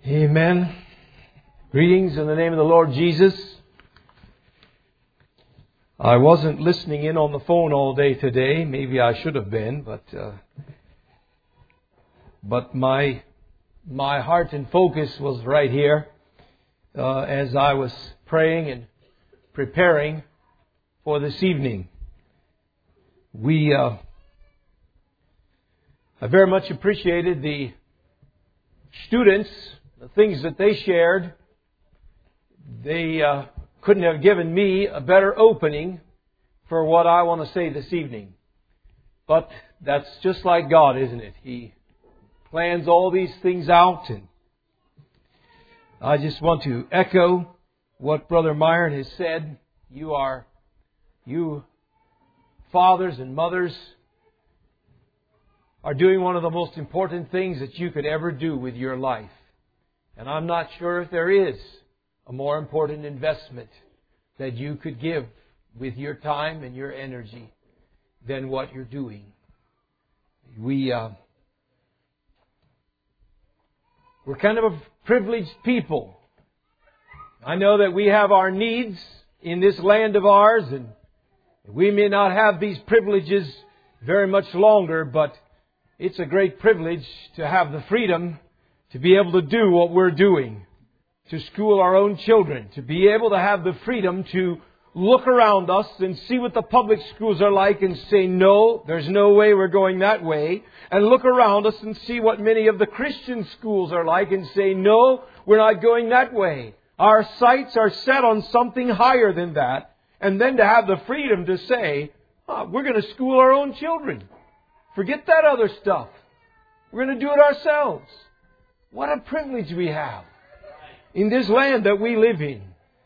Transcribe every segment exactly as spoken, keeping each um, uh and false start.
Amen. Greetings in the name of the Lord Jesus. I wasn't listening in on the phone all day today. Maybe I should have been, but uh, but my my heart and focus was right here uh, as I was praying and preparing for this evening. We uh, I very much appreciated the students, the things that they shared. They uh, couldn't have given me a better opening for what I want to say this evening. But that's just like God, isn't it? He plans all these things out. And I just want to echo what Brother Myron has said. You are, you fathers and mothers are doing one of the most important things that you could ever do with your life. And I'm not sure if there is a more important investment that you could give with your time and your energy than what you're doing. We, uh, we're kind of a privileged people. I know that we have our needs in this land of ours, and we may not have these privileges very much longer, but it's a great privilege to have the freedom to be able to do what we're doing, to school our own children, to be able to have the freedom to look around us and see what the public schools are like and say, no, there's no way we're going that way. And look around us and see what many of the Christian schools are like and say, no, we're not going that way. Our sights are set on something higher than that. And then to have the freedom to say, oh, we're going to school our own children. Forget that other stuff. We're going to do it ourselves. What a privilege we have in this land that we live in.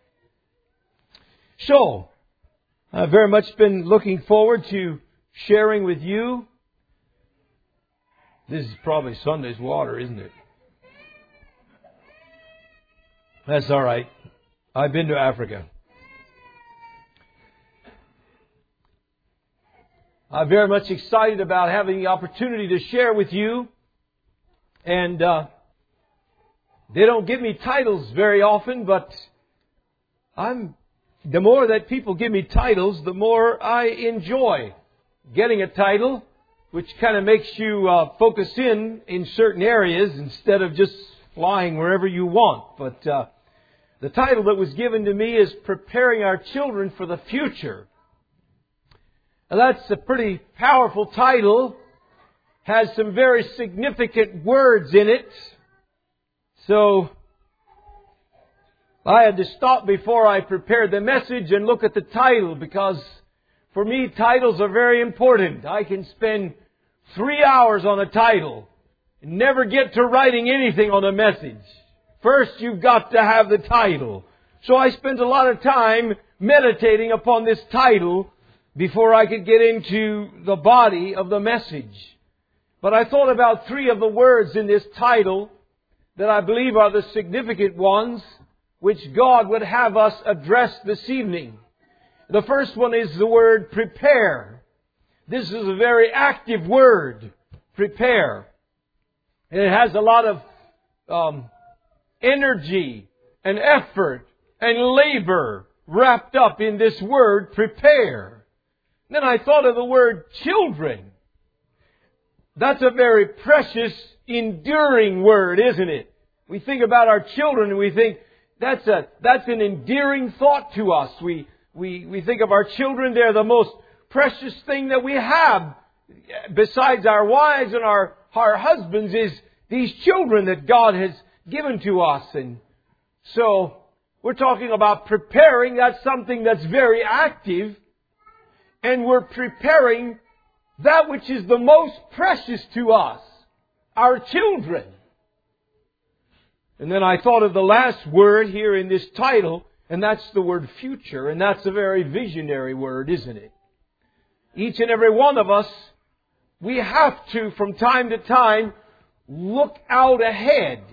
So, I've very much been looking forward to sharing with you. This is probably Sunday's water, isn't it? That's all right. I've been to Africa. I'm very much excited about having the opportunity to share with you. And uh, they don't give me titles very often, but I'm the more that people give me titles, the more I enjoy getting a title, which kind of makes you uh, focus in in certain areas instead of just flying wherever you want. But uh, the title that was given to me is Preparing Our Children for the Future. Now, that's a pretty powerful title. Has some very significant words in it. So I had to stop before I prepared the message and look at the title, because for me titles are very important. I can spend three hours on a title and never get to writing anything on a message. First you've got to have the title. So I spent a lot of time meditating upon this title before I could get into the body of the message. But I thought about three of the words in this title that I believe are the significant ones which God would have us address this evening. The first one is the word prepare. This is a very active word, prepare. And it has a lot of um, energy and effort and labor wrapped up in this word, prepare. Then I thought of the word children. That's a very precious, enduring word, isn't it? We think about our children and we think that's a that's an endearing thought to us. We we we think of our children, they're the most precious thing that we have besides our wives and our, our husbands, is these children that God has given to us. And so we're talking about preparing. That's something that's very active. And we're preparing that which is the most precious to us, our children. And then I thought of the last word here in this title, and that's the word future. And that's a very visionary word, isn't it? Each and every one of us, we have to, from time to time, look out ahead.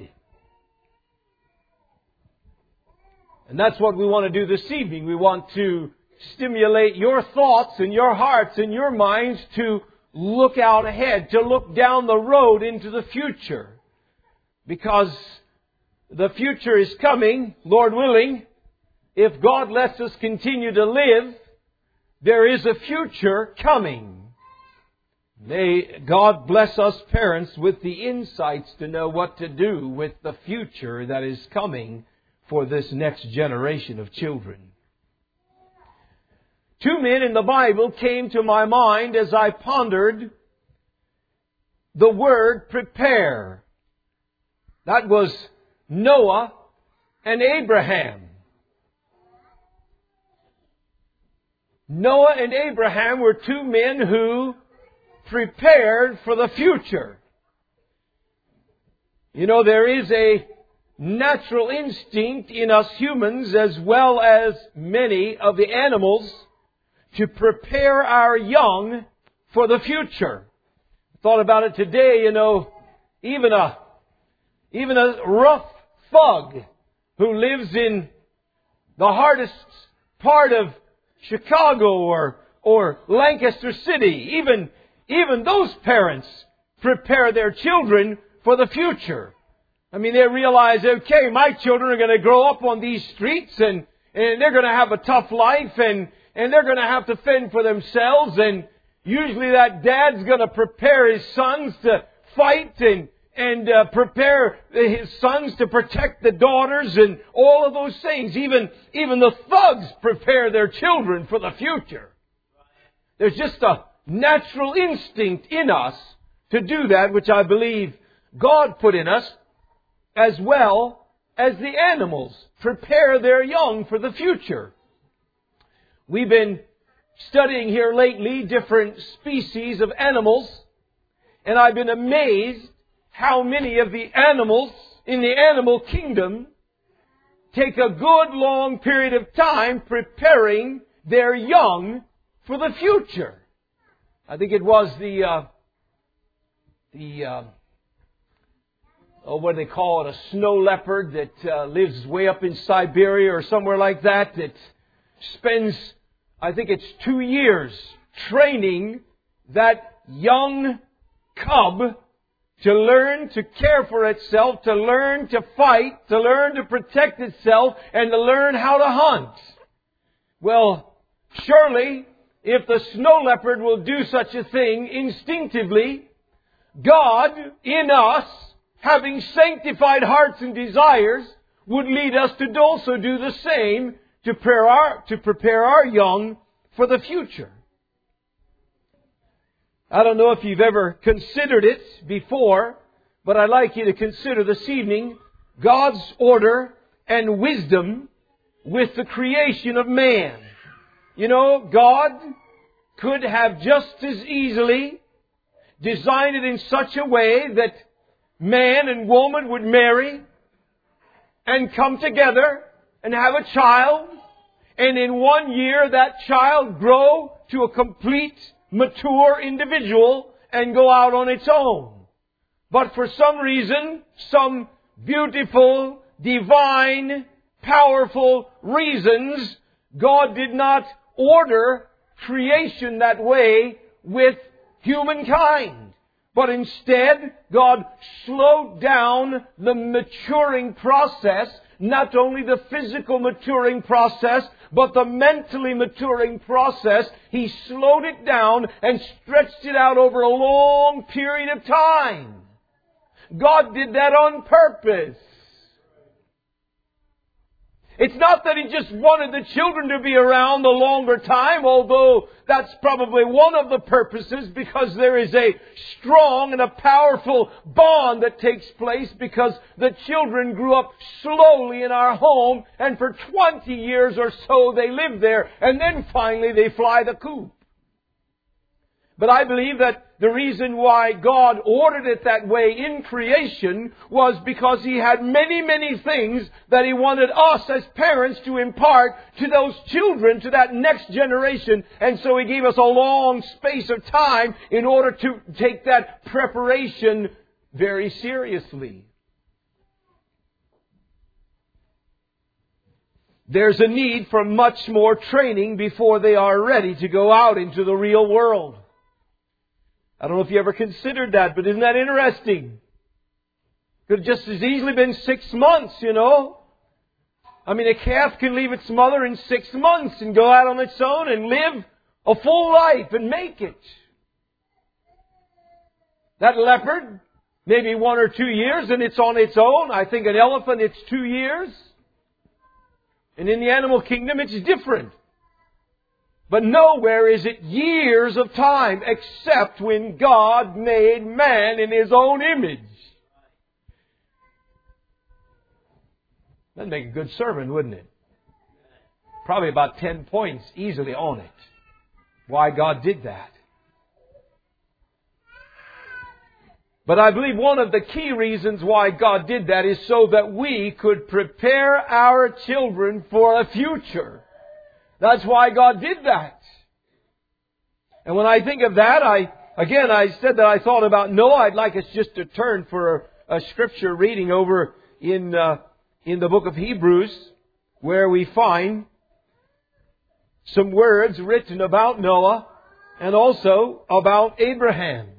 And that's what we want to do this evening. We want to stimulate your thoughts and your hearts and your minds to look out ahead, to look down the road into the future. Because the future is coming, Lord willing. If God lets us continue to live, there is a future coming. May God bless us parents with the insights to know what to do with the future that is coming for this next generation of children. Two men in the Bible came to my mind as I pondered the word prepare. That was Noah and Abraham. Noah and Abraham were two men who prepared for the future. You know, there is a natural instinct in us humans as well as many of the animals to prepare our young for the future. Thought about it today, you know, even a even a rough thug who lives in the hardest part of Chicago or or Lancaster City, even even those parents prepare their children for the future. I mean, they realize, okay, my children are going to grow up on these streets and, and they're going to have a tough life and, and they're going to have to fend for themselves. And usually that dad's going to prepare his sons to fight and, and uh, prepare his sons to protect the daughters and all of those things. Even, even the thugs prepare their children for the future. There's just a natural instinct in us to do that, which I believe God put in us, as well as the animals prepare their young for the future. We've been studying here lately different species of animals, and I've been amazed how many of the animals in the animal kingdom take a good long period of time preparing their young for the future. I think it was the, uh, the, uh, oh, what do they call it? A snow leopard that uh, lives way up in Siberia or somewhere like that, that spends, I think it's two years training that young cub to learn to care for itself, to learn to fight, to learn to protect itself, and to learn how to hunt. Well, surely, if the snow leopard will do such a thing instinctively, God in us, having sanctified hearts and desires, would lead us to also do the same to prepare our, to prepare our young for the future. I don't know if you've ever considered it before, but I'd like you to consider this evening God's order and wisdom with the creation of man. You know, God could have just as easily designed it in such a way that man and woman would marry and come together and have a child, and in one year that child grow to a complete, mature individual and go out on its own. But for some reason, some beautiful, divine, powerful reasons, God did not order creation that way with humankind. But instead, God slowed down the maturing process, not only the physical maturing process, but the mentally maturing process. He slowed it down and stretched it out over a long period of time. God did that on purpose. It's not that He just wanted the children to be around a longer time, although that's probably one of the purposes, because there is a strong and a powerful bond that takes place because the children grew up slowly in our home, and for twenty years or so they live there, and then finally they fly the coop. But I believe that the reason why God ordered it that way in creation was because He had many, many things that He wanted us as parents to impart to those children, to that next generation. And so He gave us a long space of time in order to take that preparation very seriously. There's a need for much more training before they are ready to go out into the real world. I don't know if you ever considered that, but isn't that interesting? Could have just as easily been six months, you know. I mean, a calf can leave its mother in six months and go out on its own and live a full life and make it. That leopard, maybe one or two years and it's on its own. I think an elephant, it's two years. And in the animal kingdom, it's different. But nowhere is it years of time except when God made man in His own image. That'd make a good sermon, wouldn't it? Probably about ten points easily on it. Why God did that. But I believe one of the key reasons why God did that is so that we could prepare our children for a future. That's why God did that. And when I think of that, I again, I said that I thought about Noah. I'd like us just to turn for a, a scripture reading over in uh, in the book of Hebrews, where we find some words written about Noah and also about Abraham.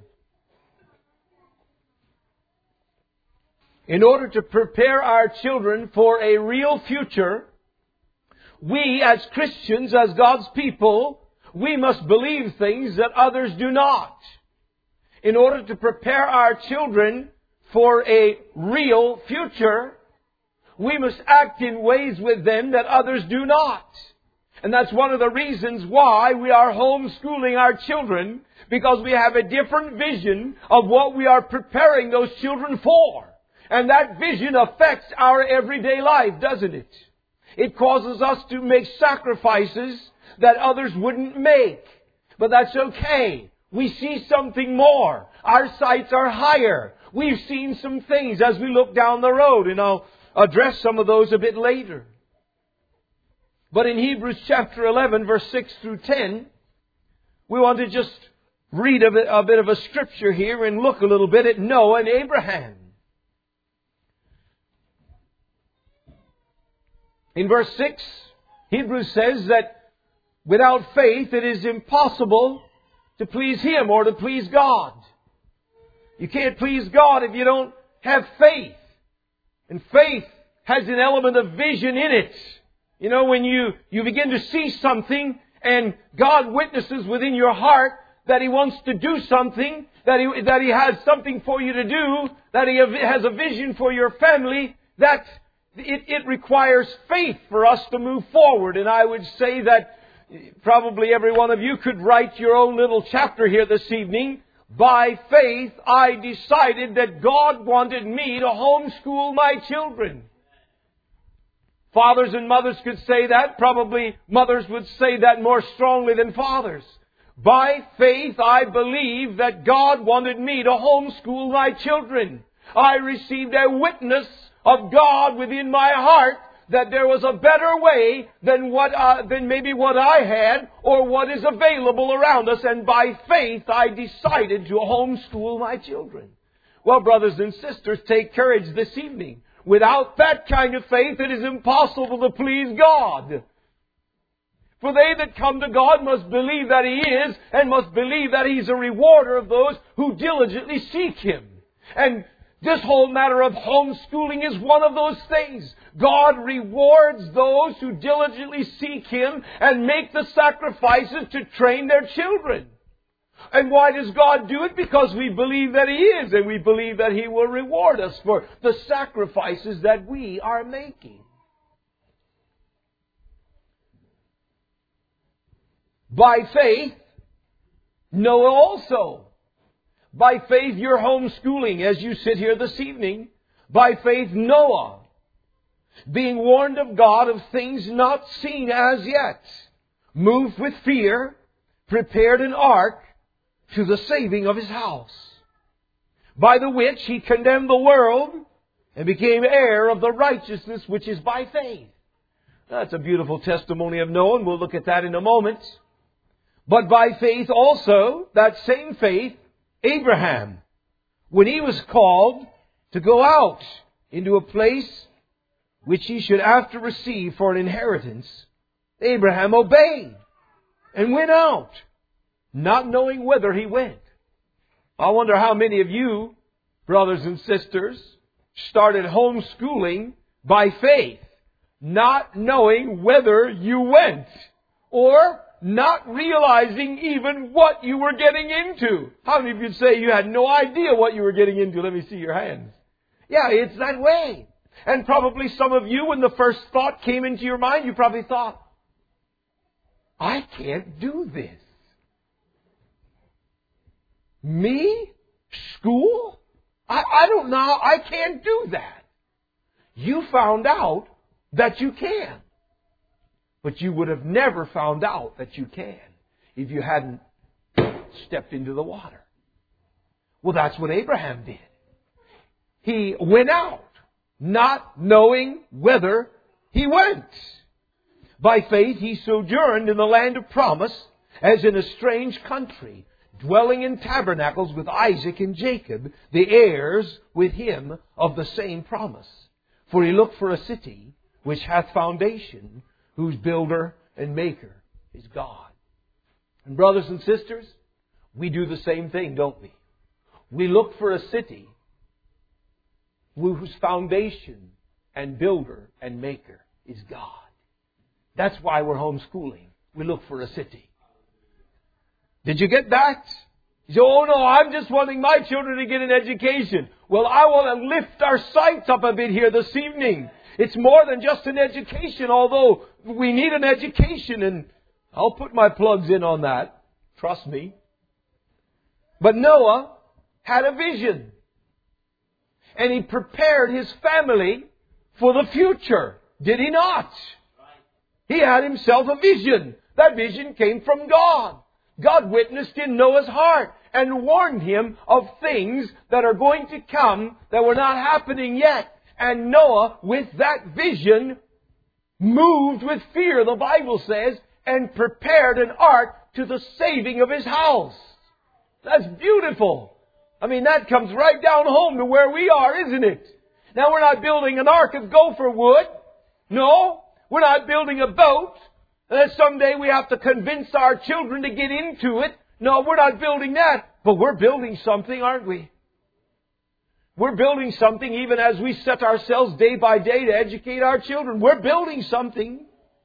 In order to prepare our children for a real future, we as Christians, as God's people, we must believe things that others do not. In order to prepare our children for a real future, we must act in ways with them that others do not. And that's one of the reasons why we are homeschooling our children, because we have a different vision of what we are preparing those children for. And that vision affects our everyday life, doesn't it? It causes us to make sacrifices that others wouldn't make. But that's okay. We see something more. Our sights are higher. We've seen some things as we look down the road, and I'll address some of those a bit later. But in Hebrews chapter eleven, verse six through ten, we want to just read a bit, a bit of a scripture here and look a little bit at Noah and Abraham. In verse six, Hebrews says that without faith it is impossible to please Him or to please God. You can't please God if you don't have faith. And faith has an element of vision in it. You know, when you, you begin to see something and God witnesses within your heart that He wants to do something, that He, that He has something for you to do, that He has a vision for your family, that it, it requires faith for us to move forward. And I would say that probably every one of you could write your own little chapter here this evening. By faith, I decided that God wanted me to homeschool my children. Fathers and mothers could say that. Probably mothers would say that more strongly than fathers. By faith, I believe that God wanted me to homeschool my children. I received a witness of God within my heart that there was a better way than what uh, than maybe what I had or what is available around us. And by faith, I decided to homeschool my children. Well, brothers and sisters, take courage this evening. Without that kind of faith, it is impossible to please God. For they that come to God must believe that He is, and must believe that He's a rewarder of those who diligently seek Him. And this whole matter of homeschooling is one of those things. God rewards those who diligently seek Him and make the sacrifices to train their children. And why does God do it? Because we believe that He is, and we believe that He will reward us for the sacrifices that we are making. By faith, Noah also. By faith, you're homeschooling as you sit here this evening. By faith, Noah, being warned of God of things not seen as yet, moved with fear, prepared an ark to the saving of his house, by the which he condemned the world and became heir of the righteousness which is by faith. That's a beautiful testimony of Noah, and we'll look at that in a moment. But by faith also, that same faith, Abraham, when he was called to go out into a place which he should after receive for an inheritance, Abraham obeyed and went out, not knowing whither he went. I wonder how many of you, brothers and sisters, started homeschooling by faith, not knowing whether you went, or not realizing even what you were getting into. How many of you say you had no idea what you were getting into? Let me see your hands. Yeah, it's that way. And probably some of you, when the first thought came into your mind, you probably thought, I can't do this. Me? School? I, I don't know. I can't do that. You found out that you can. But you would have never found out that you can if you hadn't stepped into the water. Well, that's what Abraham did. He went out, not knowing whether he went. By faith he sojourned in the land of promise, as in a strange country, dwelling in tabernacles with Isaac and Jacob, the heirs with him of the same promise. For he looked for a city which hath foundation, whose builder and maker is God. And brothers and sisters, we do the same thing, don't we? We look for a city whose foundation and builder and maker is God. That's why we're homeschooling. We look for a city. Did you get that? You say, oh no, I'm just wanting my children to get an education. Well, I want to lift our sights up a bit here this evening. It's more than just an education, although we need an education, and I'll put my plugs in on that. Trust me. But Noah had a vision. And he prepared his family for the future. Did he not? He had himself a vision. That vision came from God. God witnessed in Noah's heart and warned him of things that are going to come that were not happening yet. And Noah, with that vision, moved with fear, the Bible says, and prepared an ark to the saving of his house. That's beautiful. I mean, that comes right down home to where we are, isn't it? Now, we're not building an ark of gopher wood. No, we're not building a boat that someday we have to convince our children to get into it. No, we're not building that. But we're building something, aren't we? We're building something even as we set ourselves day by day to educate our children. We're building something.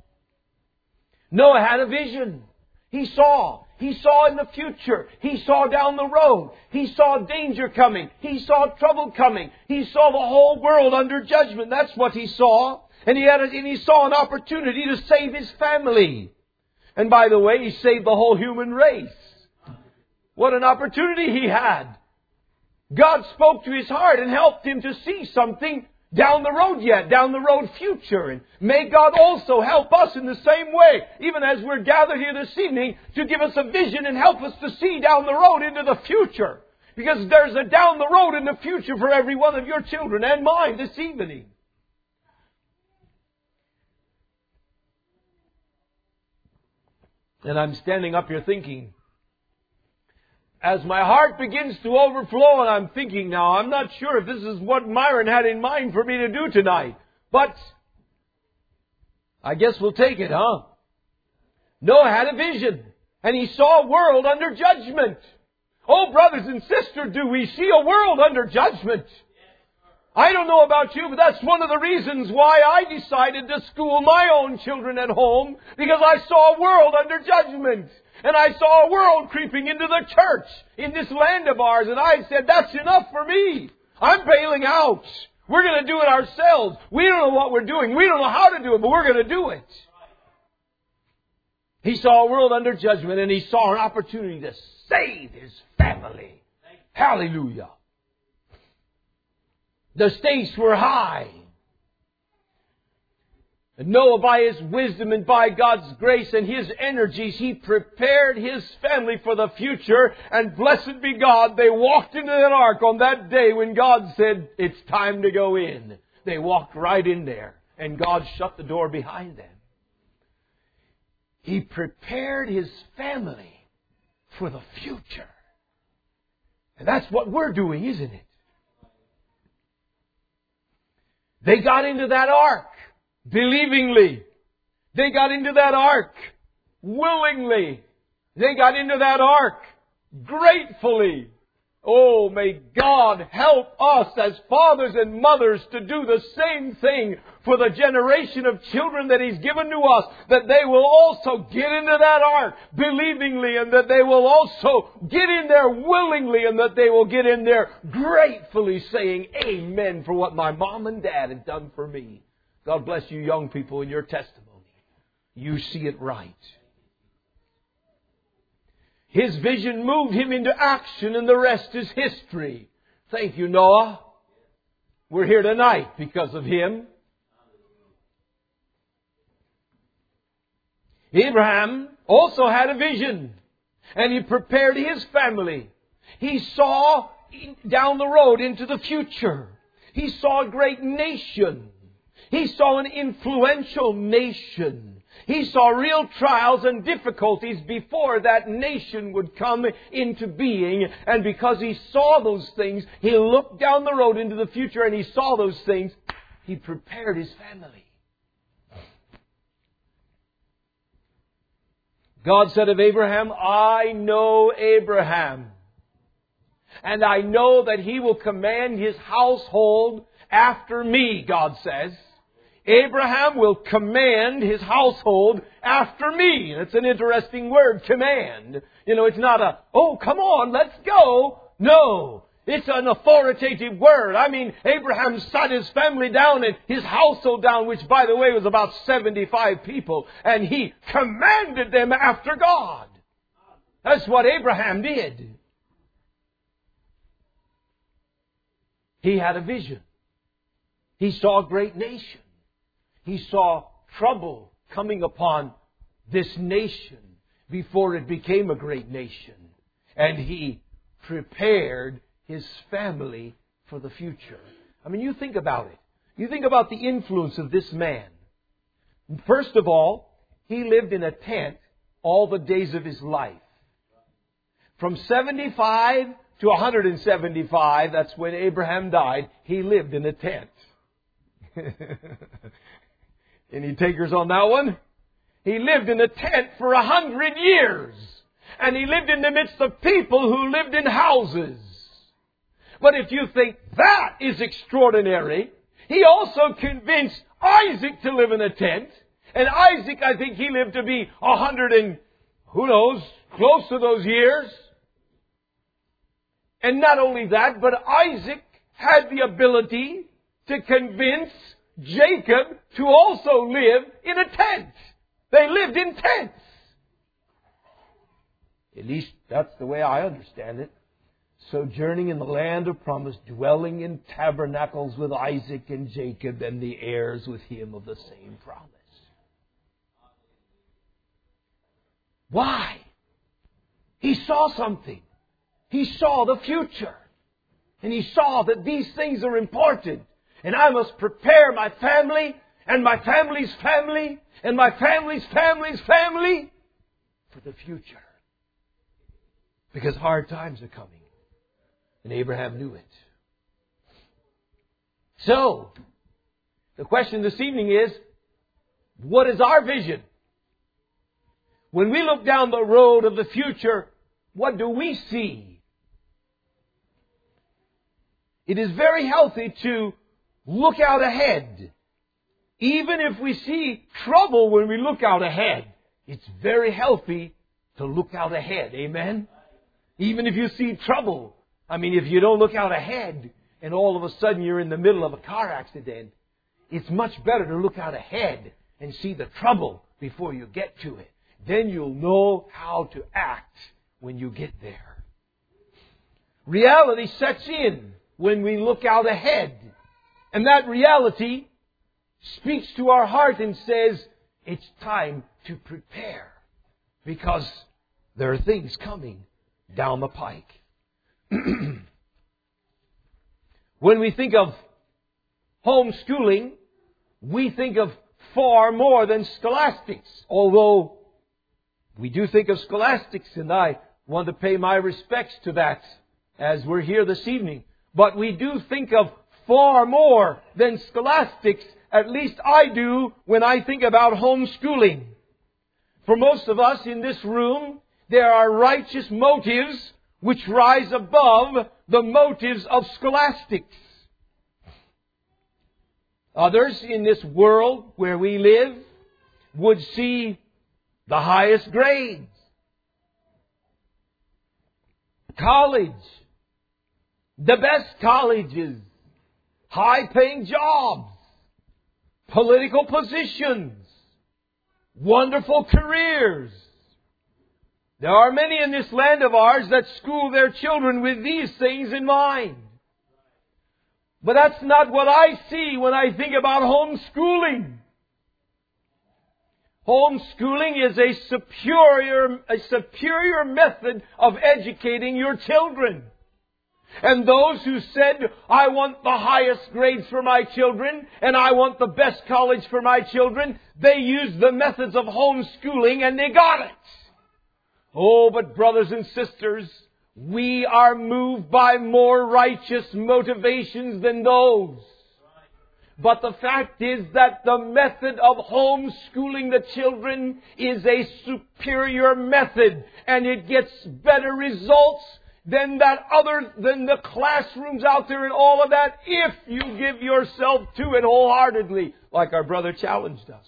Noah had a vision. He saw. He saw in the future. He saw down the road. He saw danger coming. He saw trouble coming. He saw the whole world under judgment. That's what he saw. And he had a, and he saw an opportunity to save his family. And by the way, he saved the whole human race. What an opportunity he had. God spoke to his heart and helped him to see something down the road yet, down the road future. And may God also help us in the same way, even as we're gathered here this evening, to give us a vision and help us to see down the road into the future. Because there's a down the road in the future for every one of your children and mine this evening. And I'm standing up here thinking, as my heart begins to overflow, and I'm thinking now, I'm not sure if this is what Myron had in mind for me to do tonight. But I guess we'll take it, huh? Noah had a vision, and he saw a world under judgment. Oh, brothers and sisters, do we see a world under judgment? I don't know about you, but that's one of the reasons why I decided to school my own children at home, because I saw a world under judgment. And I saw a world creeping into the church in this land of ours. And I said, that's enough for me. I'm bailing out. We're going to do it ourselves. We don't know what we're doing. We don't know how to do it, but we're going to do it. He saw a world under judgment, and he saw an opportunity to save his family. Hallelujah. The stakes were high. And Noah, by his wisdom and by God's grace and his energies, he prepared his family for the future. And blessed be God, they walked into that ark on that day when God said, it's time to go in. They walked right in there, and God shut the door behind them. He prepared his family for the future. And that's what we're doing, isn't it? They got into that ark believingly. They got into that ark willingly. They got into that ark gratefully. Oh, may God help us as fathers and mothers to do the same thing for the generation of children that He's given to us, that they will also get into that ark believingly, and that they will also get in there willingly, and that they will get in there gratefully saying, Amen, for what my mom and dad had done for me. God bless you young people in your testimony. You see it right. His vision moved him into action, and the rest is history. Thank you, Noah. We're here tonight because of him. Abraham also had a vision, and he prepared his family. He saw down the road into the future. He saw a great nation. He saw an influential nation. He saw real trials and difficulties before that nation would come into being. And because he saw those things, he looked down the road into the future and he saw those things. He prepared his family. God said of Abraham, I know Abraham. And I know that he will command his household after me, God says. Abraham will command his household after me. It's an interesting word, command. You know, it's not a, oh, come on, let's go. No, it's an authoritative word. I mean, Abraham sat his family down and his household down, which, by the way, was about seventy-five people. And he commanded them after God. That's what Abraham did. He had a vision. He saw a great nation. He saw trouble coming upon this nation before it became a great nation. And he prepared his family for the future. I mean, you think about it. You think about the influence of this man. First of all, he lived in a tent all the days of his life. From seventy-five to one hundred seventy-five, that's when Abraham died, he lived in a tent. Any takers on that one? He lived in a tent for a hundred years. And he lived in the midst of people who lived in houses. But if you think that is extraordinary, he also convinced Isaac to live in a tent. And Isaac, I think he lived to be a hundred and, who knows, close to those years. And not only that, but Isaac had the ability to convince Jacob to also live in a tent. They lived in tents. At least that's the way I understand it. Sojourning in the land of promise, dwelling in tabernacles with Isaac and Jacob and the heirs with him of the same promise. Why? He saw something. He saw the future. And he saw that these things are important. And I must prepare my family and my family's family and my family's family's family for the future. Because hard times are coming. And Abraham knew it. So, the question this evening is, what is our vision? When we look down the road of the future, what do we see? It is very healthy to look out ahead. Even if we see trouble when we look out ahead, it's very healthy to look out ahead. Amen? Even if you see trouble. I mean, if you don't look out ahead and all of a sudden you're in the middle of a car accident, it's much better to look out ahead and see the trouble before you get to it. Then you'll know how to act when you get there. Reality sets in when we look out ahead. And that reality speaks to our heart and says, it's time to prepare. Because there are things coming down the pike. When we think of homeschooling, we think of far more than scholastics. Although we do think of scholastics, and I want to pay my respects to that as we're here this evening. But we do think of far more than scholastics. At least I do when I think about homeschooling. For most of us in this room, there are righteous motives which rise above the motives of scholastics. Others in this world where we live would see the highest grades, college, the best colleges, high-paying jobs, political positions, wonderful careers. There are many in this land of ours that school their children with these things in mind. But that's not what I see when I think about homeschooling. Homeschooling is a superior, a superior method of educating your children. And those who said, I want the highest grades for my children, and I want the best college for my children, they used the methods of homeschooling and they got it. Oh, but brothers and sisters, we are moved by more righteous motivations than those. But the fact is that the method of homeschooling the children is a superior method, and it gets better results than that other, than the classrooms out there and all of that, if you give yourself to it wholeheartedly, like our brother challenged us.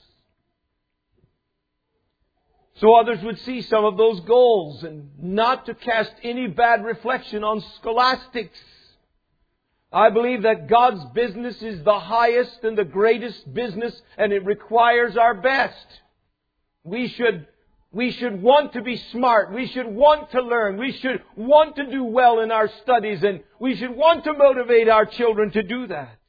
So others would see some of those goals, and not to cast any bad reflection on scholastics. I believe that God's business is the highest and the greatest business, and it requires our best. We should, we should want to be smart. We should want to learn. We should want to do well in our studies, and we should want to motivate our children to do that.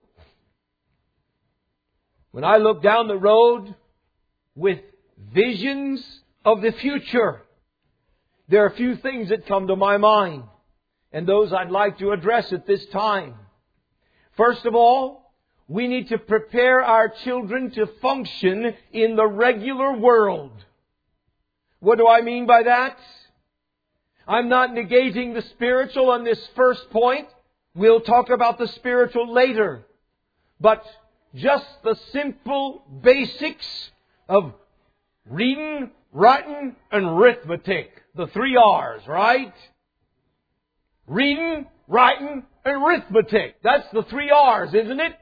When I look down the road with visions of the future, there are a few things that come to my mind, and those I'd like to address at this time. First of all, we need to prepare our children to function in the regular world. What do I mean by that? I'm not negating the spiritual on this first point. We'll talk about the spiritual later. But just the simple basics of reading, writing, and arithmetic. The three R's, right? Reading, writing, and arithmetic. That's the three R's, isn't it?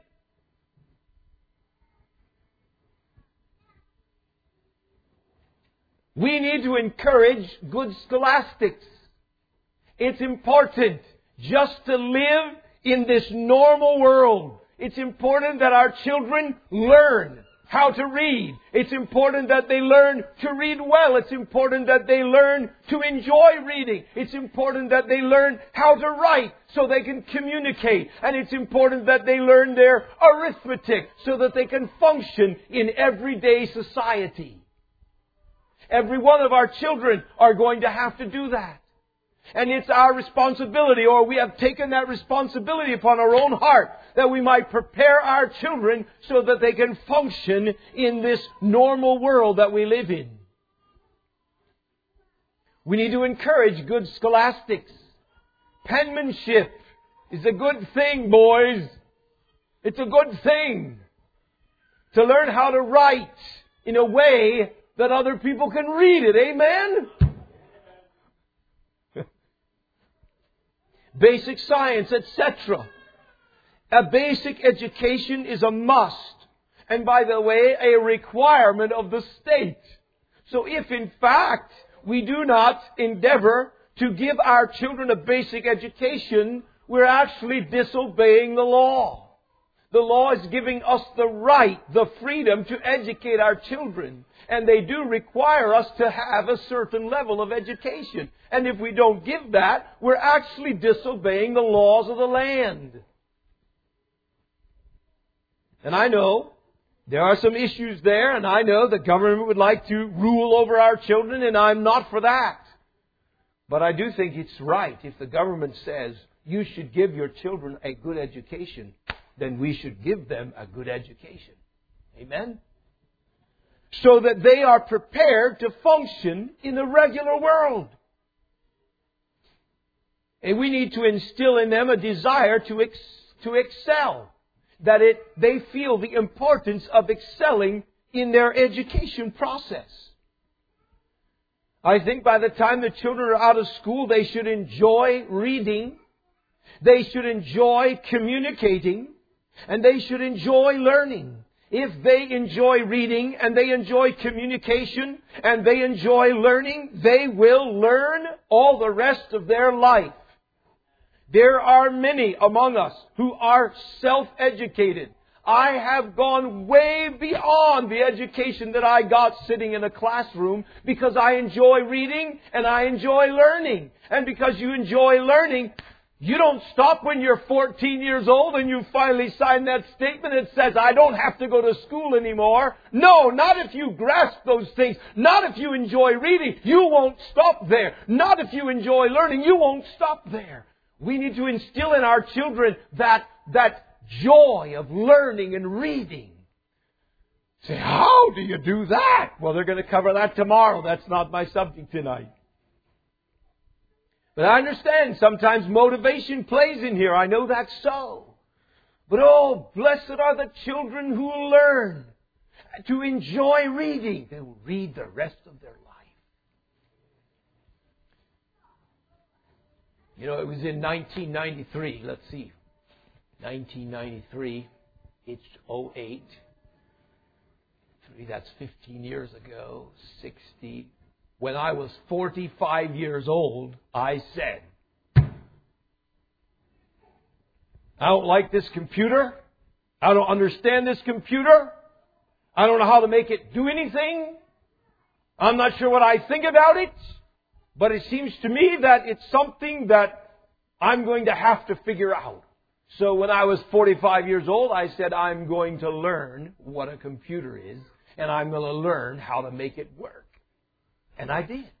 We need to encourage good scholastics. It's important just to live in this normal world. It's important that our children learn how to read. It's important that they learn to read well. It's important that they learn to enjoy reading. It's important that they learn how to write so they can communicate. And it's important that they learn their arithmetic so that they can function in everyday society. Every one of our children are going to have to do that. And it's our responsibility, or we have taken that responsibility upon our own heart, that we might prepare our children so that they can function in this normal world that we live in. We need to encourage good scholastics. Penmanship is a good thing, boys. It's a good thing to learn how to write in a way that other people can read it. Amen? Basic science, et cetera. A basic education is a must. And by the way, a requirement of the state. So if in fact we do not endeavor to give our children a basic education, we're actually disobeying the law. The law is giving us the right, the freedom to educate our children. And they do require us to have a certain level of education. And if we don't give that, we're actually disobeying the laws of the land. And I know there are some issues there, and I know the government would like to rule over our children, and I'm not for that. But I do think it's right if the government says you should give your children a good education, then we should give them a good education. Amen? So that they are prepared to function in the regular world. And we need to instill in them a desire to ex- to excel. That it they feel the importance of excelling in their education process. I think by the time the children are out of school, they should enjoy reading. They should enjoy communicating. And they should enjoy learning. If they enjoy reading and they enjoy communication and they enjoy learning, they will learn all the rest of their life. There are many among us who are self-educated. I have gone way beyond the education that I got sitting in a classroom because I enjoy reading and I enjoy learning. And because you enjoy learning, you don't stop when you're fourteen years old and you finally sign that statement that says, I don't have to go to school anymore. No, not if you grasp those things. Not if you enjoy reading. You won't stop there. Not if you enjoy learning. You won't stop there. We need to instill in our children that, that joy of learning and reading. Say, how do you do that? Well, they're going to cover that tomorrow. That's not my subject tonight. But I understand sometimes motivation plays in here. I know that's so. But oh, blessed are the children who learn to enjoy reading. They will read the rest of their life. You know, it was in nineteen ninety-three. Let's see. nineteen ninety-three. It's oh eight. Three, that's fifteen years ago. sixty. When I was forty-five years old, I said, I don't like this computer. I don't understand this computer. I don't know how to make it do anything. I'm not sure what I think about it. But it seems to me that it's something that I'm going to have to figure out. So when I was forty-five years old, I said, I'm going to learn what a computer is. And I'm going to learn how to make it work. And I did.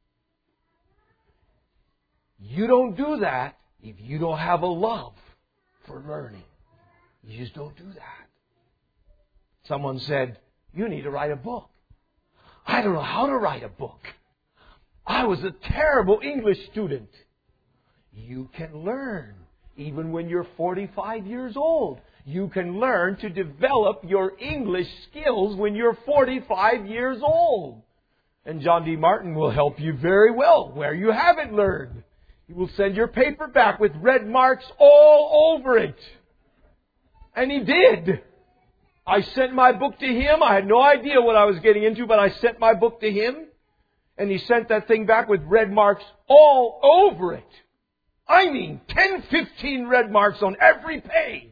You don't do that if you don't have a love for learning. You just don't do that. Someone said, you need to write a book. I don't know how to write a book. I was a terrible English student. You can learn. Even when you're forty-five years old, you can learn to develop your English skills when you're forty-five years old. And John D. Martin will help you very well where you haven't learned. He will send your paper back with red marks all over it. And he did. I sent my book to him. I had no idea what I was getting into, but I sent my book to him. And he sent that thing back with red marks all over it. I mean, ten, fifteen red marks on every page.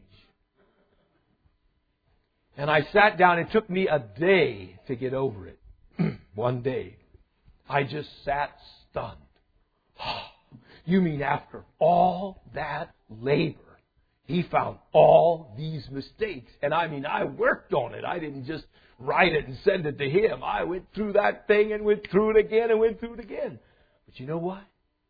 And I sat down. It took me a day to get over it. One day. I just sat stunned. You mean after all that labor, he found all these mistakes. And I mean, I worked on it. I didn't just write it and send it to him. I went through that thing and went through it again and went through it again. But you know what?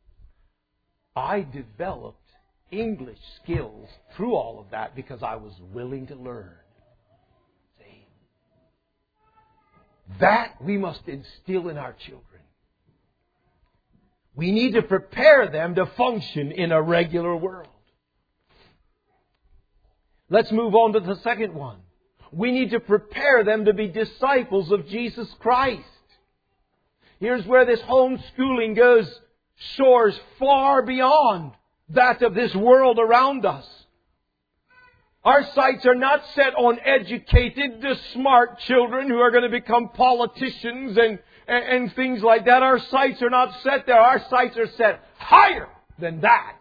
I developed English skills through all of that because I was willing to learn. See? That we must instill in our children. We need to prepare them to function in a regular world. Let's move on to the second one. We need to prepare them to be disciples of Jesus Christ. Here's where this homeschooling goes, soars far beyond that of this world around us. Our sights are not set on educated, smart children who are going to become politicians and, and, and things like that. Our sights are not set there. Our sights are set higher than that.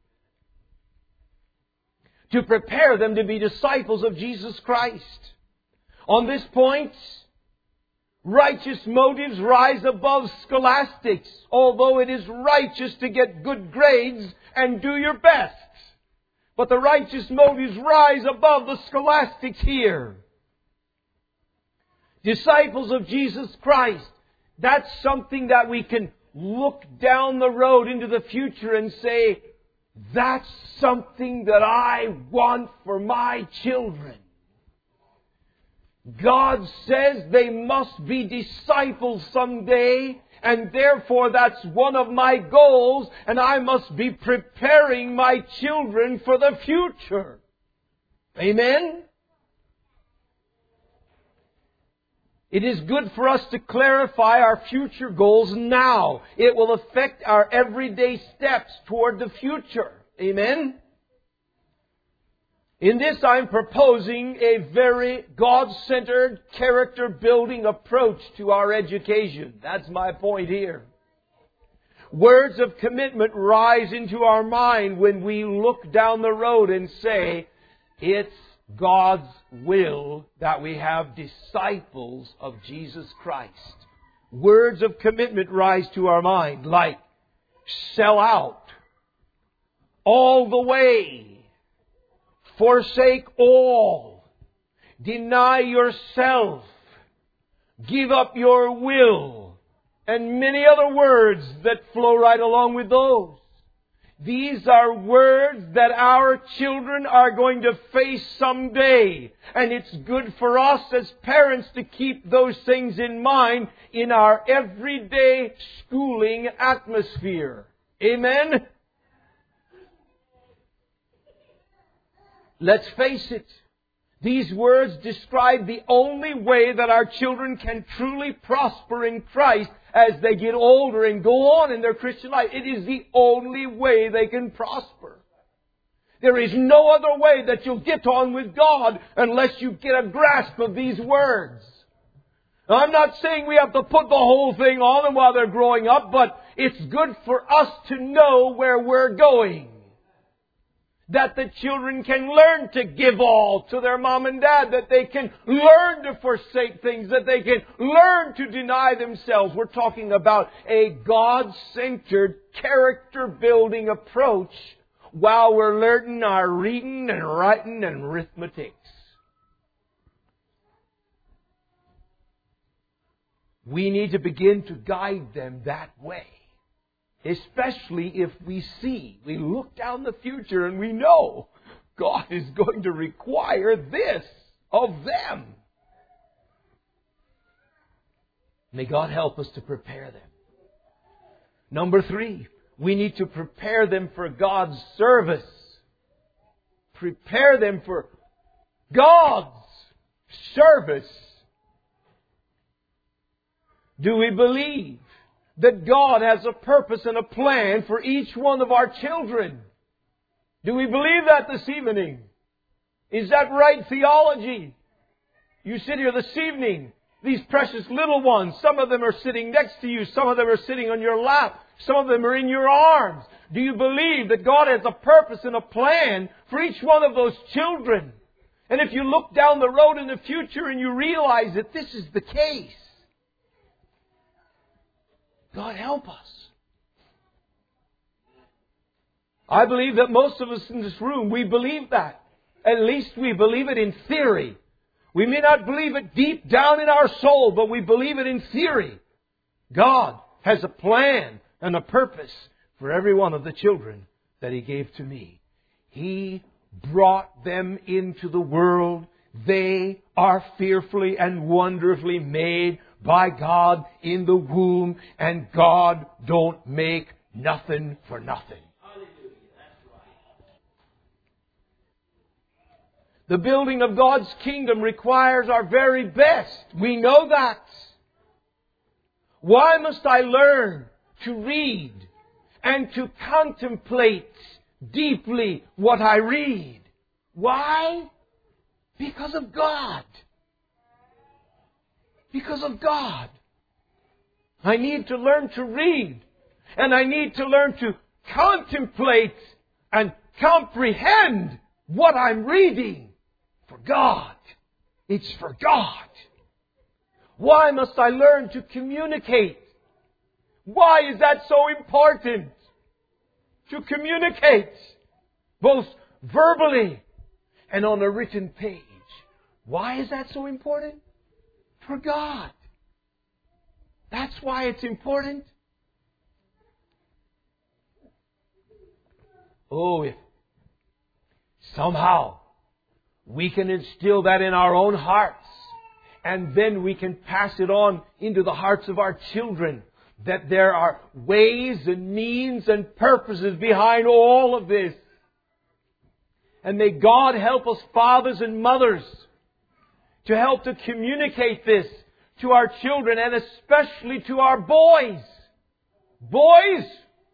To prepare them to be disciples of Jesus Christ. On this point, righteous motives rise above scholastics, although it is righteous to get good grades and do your best. But the righteous motives rise above the scholastics here. Disciples of Jesus Christ, that's something that we can look down the road into the future and say, that's something that I want for my children. God says they must be disciples someday, and therefore that's one of my goals, and I must be preparing my children for the future. Amen? It is good for us to clarify our future goals now. It will affect our everyday steps toward the future. Amen? In this, I'm proposing a very God-centered, character-building approach to our education. That's my point here. Words of commitment rise into our mind when we look down the road and say, it's God's will that we have disciples of Jesus Christ. Words of commitment rise to our mind like sell out, all the way, forsake all, deny yourself, give up your will, and many other words that flow right along with those. These are words that our children are going to face someday. And it's good for us as parents to keep those things in mind in our everyday schooling atmosphere. Amen? Let's face it. These words describe the only way that our children can truly prosper in Christ as they get older and go on in their Christian life. It is the only way they can prosper. There is no other way that you'll get on with God unless you get a grasp of these words. Now, I'm not saying we have to put the whole thing on them while they're growing up, but it's good for us to know where we're going. That the children can learn to give all to their mom and dad. That they can learn to forsake things. That they can learn to deny themselves. We're talking about a God-centered, character-building approach while we're learning our reading and writing and arithmetics. We need to begin to guide them that way. Especially if we see, we look down the future and we know God is going to require this of them. May God help us to prepare them. Number three, we need to prepare them for God's service. Prepare them for God's service. Do we believe that God has a purpose and a plan for each one of our children? Do we believe that this evening? Is that right theology? You sit here this evening, these precious little ones, some of them are sitting next to you, some of them are sitting on your lap, some of them are in your arms. Do you believe that God has a purpose and a plan for each one of those children? And if you look down the road in the future and you realize that this is the case, God help us. I believe that most of us in this room, we believe that. At least we believe it in theory. We may not believe it deep down in our soul, but we believe it in theory. God has a plan and a purpose for every one of the children that He gave to me. He brought them into the world. They are fearfully and wonderfully made by God in the womb, and God don't make nothing for nothing. The building of God's kingdom requires our very best. We know that. Why must I learn to read and to contemplate deeply what I read? Why? Because of God. Because of God. I need to learn to read. And I need to learn to contemplate and comprehend what I'm reading. For God. It's for God. Why must I learn to communicate? Why is that so important? To communicate. Both verbally and on a written page. Why is that so important? For God. That's why it's important. Oh, if somehow we can instill that in our own hearts, and then we can pass it on into the hearts of our children, that there are ways and means and purposes behind all of this. And may God help us, fathers and mothers, to help to communicate this to our children and especially to our boys. Boys,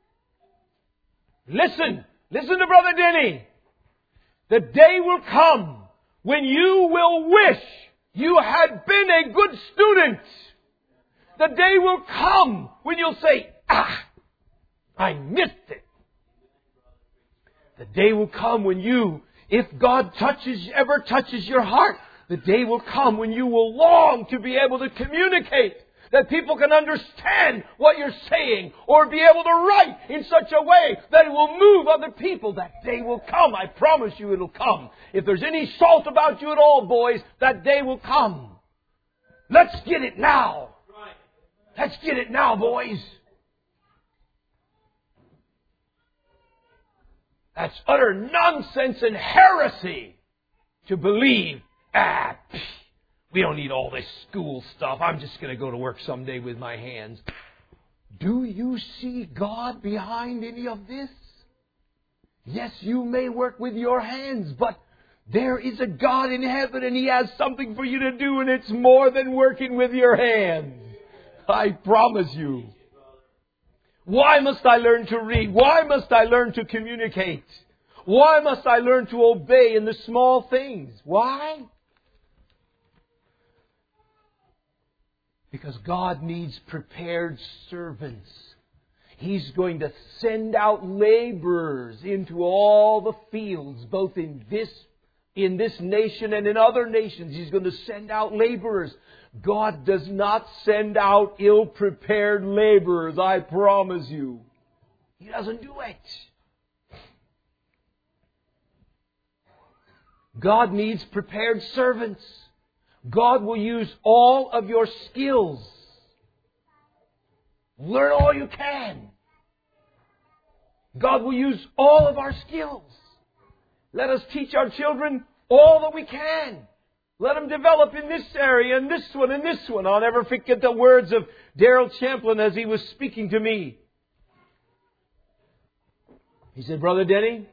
listen. Listen to Brother Denny. The day will come when you will wish you had been a good student. The day will come when you'll say, ah, I missed it. The day will come when you, if God touches, ever touches your heart, the day will come when you will long to be able to communicate, that people can understand what you're saying, or be able to write in such a way that it will move other people. That day will come. I promise you it'll come. If there's any salt about you at all, boys, that day will come. Let's get it now. Let's get it now, boys. That's utter nonsense and heresy to believe, ah, pff, we don't need all this school stuff. I'm just going to go to work someday with my hands. Do you see God behind any of this? Yes, you may work with your hands, but there is a God in heaven and He has something for you to do, and it's more than working with your hands. I promise you. Why must I learn to read? Why must I learn to communicate? Why must I learn to obey in the small things? Why? Because God needs prepared servants. He's going to send out laborers into all the fields, both in this, in this nation and in other nations. He's going to send out laborers. God does not send out ill-prepared laborers, I promise you. He doesn't do it. God needs prepared servants. God will use all of your skills. Learn all you can. God will use all of our skills. Let us teach our children all that we can. Let them develop in this area, and this one, and this one. I'll never forget the words of Darrell Champlin as he was speaking to me. He said, Brother Denny,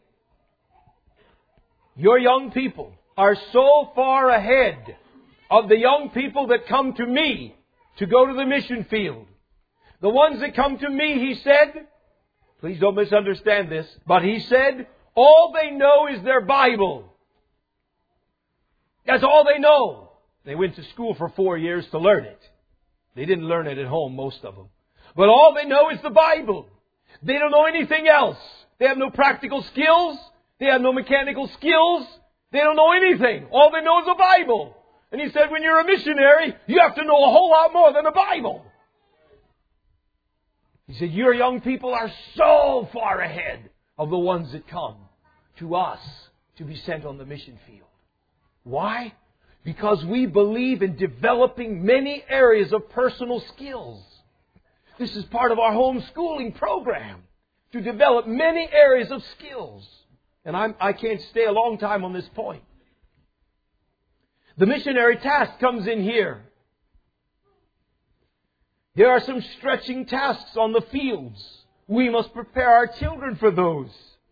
your young people are so far ahead of the young people that come to me to go to the mission field. The ones that come to me, he said, please don't misunderstand this, but he said, all they know is their Bible. That's all they know. They went to school for four years to learn it. They didn't learn it at home, most of them. But all they know is the Bible. They don't know anything else. They have no practical skills. They have no mechanical skills. They don't know anything. All they know is the Bible. And he said, when you're a missionary, you have to know a whole lot more than the Bible. He said, your young people are so far ahead of the ones that come to us to be sent on the mission field. Why? Because we believe in developing many areas of personal skills. This is part of our homeschooling program, to develop many areas of skills. And I'm, I can't stay a long time on this point. The missionary task comes in here. There are some stretching tasks on the fields. We must prepare our children for those.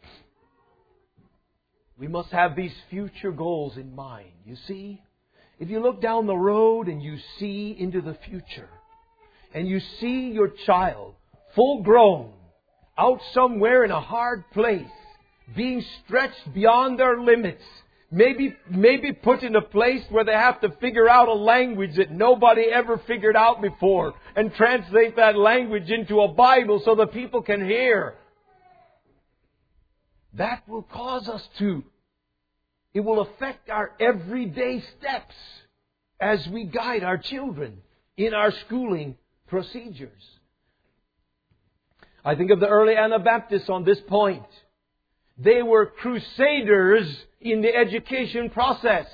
We must have these future goals in mind. You see, if you look down the road and you see into the future, and you see your child full grown, out somewhere in a hard place, being stretched beyond their limits, maybe, maybe put in a place where they have to figure out a language that nobody ever figured out before, and translate that language into a Bible so that people can hear. That will cause us to, it will affect our everyday steps as we guide our children in our schooling procedures. I think of the early Anabaptists on this point. They were crusaders in the education process.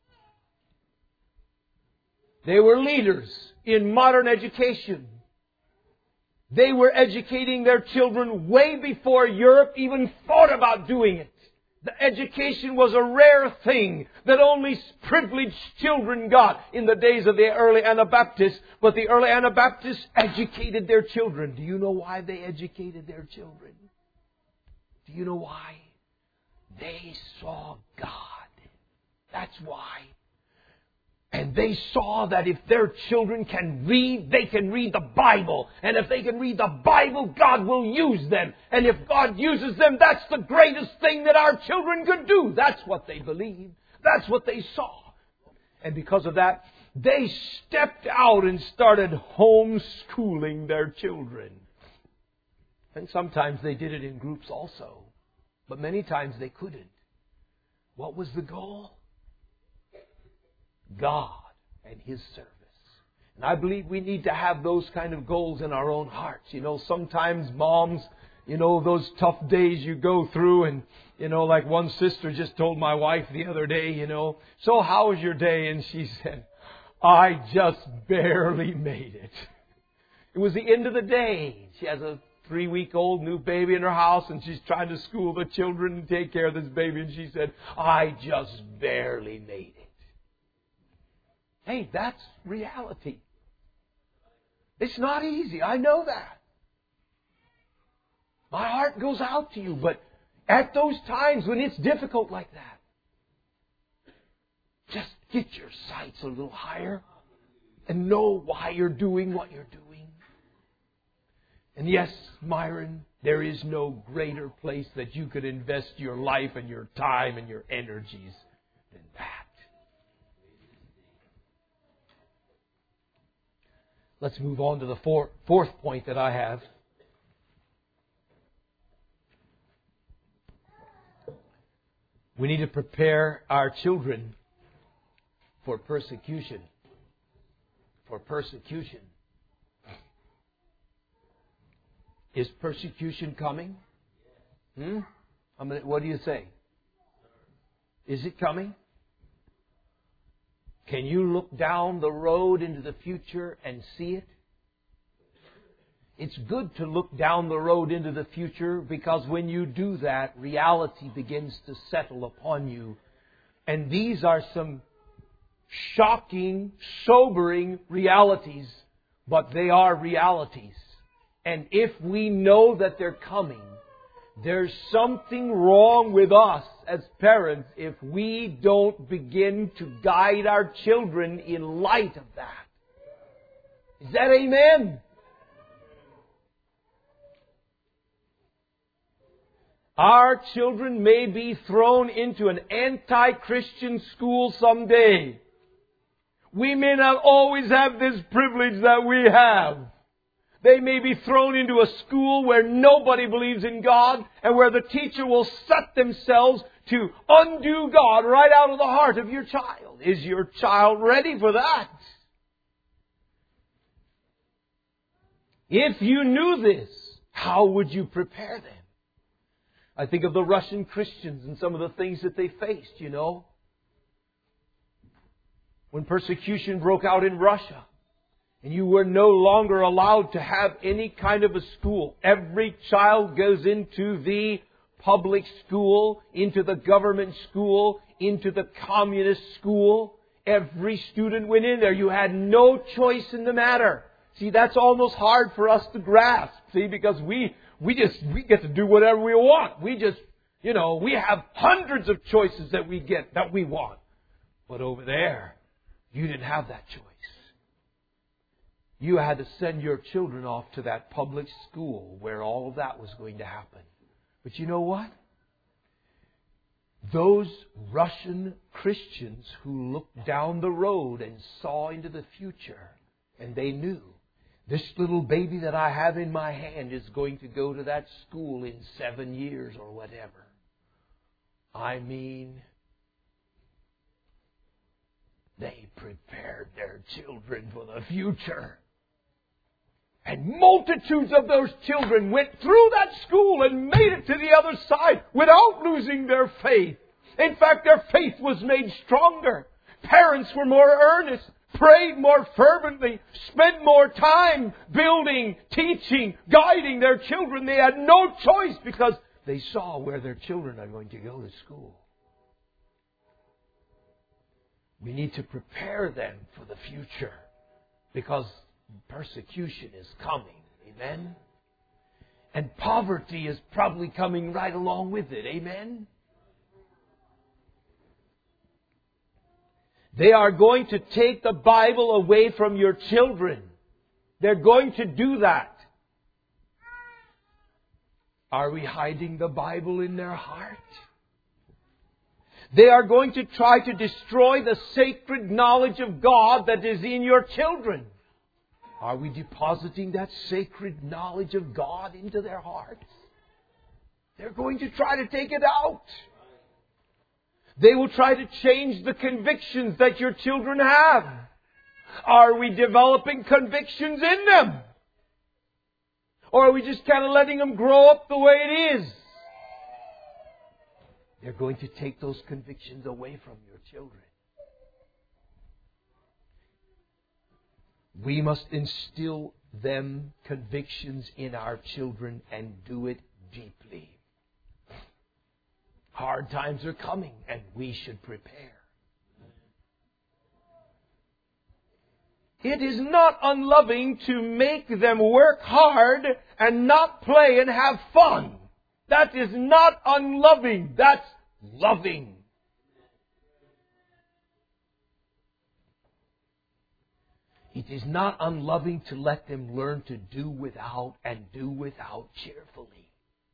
They were leaders in modern education. They were educating their children way before Europe even thought about doing it. The education was a rare thing that only privileged children got in the days of the early Anabaptists. But the early Anabaptists educated their children. Do you know why they educated their children? Do you know why? They saw God. That's why. And they saw that if their children can read, they can read the Bible. And if they can read the Bible, God will use them. And if God uses them, that's the greatest thing that our children could do. That's what they believed. That's what they saw. And because of that, they stepped out and started homeschooling their children. And sometimes they did it in groups also. But many times they couldn't. What was the goal? God and His service. And I believe we need to have those kind of goals in our own hearts. You know, sometimes moms, you know, those tough days you go through, and, you know, like one sister just told my wife the other day, you know, so how was your day? And she said, I just barely made it. It was the end of the day. She has a three-week-old new baby in her house, and she's trying to school the children and take care of this baby. And she said, I just barely made it. Hey, that's reality. It's not easy. I know that. My heart goes out to you. But at those times when it's difficult like that, just get your sights a little higher and know why you're doing what you're doing. And yes, Myron, there is no greater place that you could invest your life and your time and your energies than that. Let's move on to the four, fourth point that I have. We need to prepare our children for persecution. For persecution. Is persecution coming? Hmm? I mean, what do you say? Is it coming? Can you look down the road into the future and see it? It's good to look down the road into the future, because when you do that, reality begins to settle upon you. And these are some shocking, sobering realities, but they are realities. And if we know that they're coming, there's something wrong with us as parents if we don't begin to guide our children in light of that. Is that amen? Our children may be thrown into an anti-Christian school someday. We may not always have this privilege that we have. They may be thrown into a school where nobody believes in God, and where the teacher will set themselves to undo God right out of the heart of your child. Is your child ready for that? If you knew this, how would you prepare them? I think of the Russian Christians and some of the things that they faced, you know. When persecution broke out in Russia, and you were no longer allowed to have any kind of a school. Every child goes into the public school, into the government school, into the communist school. Every student went in there. You had no choice in the matter. See, that's almost hard for us to grasp. See, because we, we just, we get to do whatever we want. We just, you know, we have hundreds of choices that we get, that we want. But over there, you didn't have that choice. You had to send your children off to that public school where all of that was going to happen. But you know what? Those Russian Christians who looked down the road and saw into the future, and they knew, this little baby that I have in my hand is going to go to that school in seven years or whatever. I mean, they prepared their children for the future. And multitudes of those children went through that school and made it to the other side without losing their faith. In fact, their faith was made stronger. Parents were more earnest, prayed more fervently, spent more time building, teaching, guiding their children. They had no choice because they saw where their children are going to go to school. We need to prepare them for the future, because persecution is coming. Amen? And poverty is probably coming right along with it. Amen? They are going to take the Bible away from your children. They're going to do that. Are we hiding the Bible in their heart? They are going to try to destroy the sacred knowledge of God that is in your children. Are we depositing that sacred knowledge of God into their hearts? They're going to try to take it out. They will try to change the convictions that your children have. Are we developing convictions in them? Or are we just kind of letting them grow up the way it is? They're going to take those convictions away from your children. We must instill them convictions in our children and do it deeply. Hard times are coming and we should prepare. It is not unloving to make them work hard and not play and have fun. That is not unloving. That's loving. It is not unloving to let them learn to do without and do without cheerfully.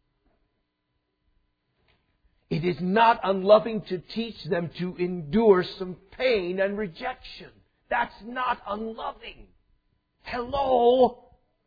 It is not unloving to teach them to endure some pain and rejection. That's not unloving. Hello?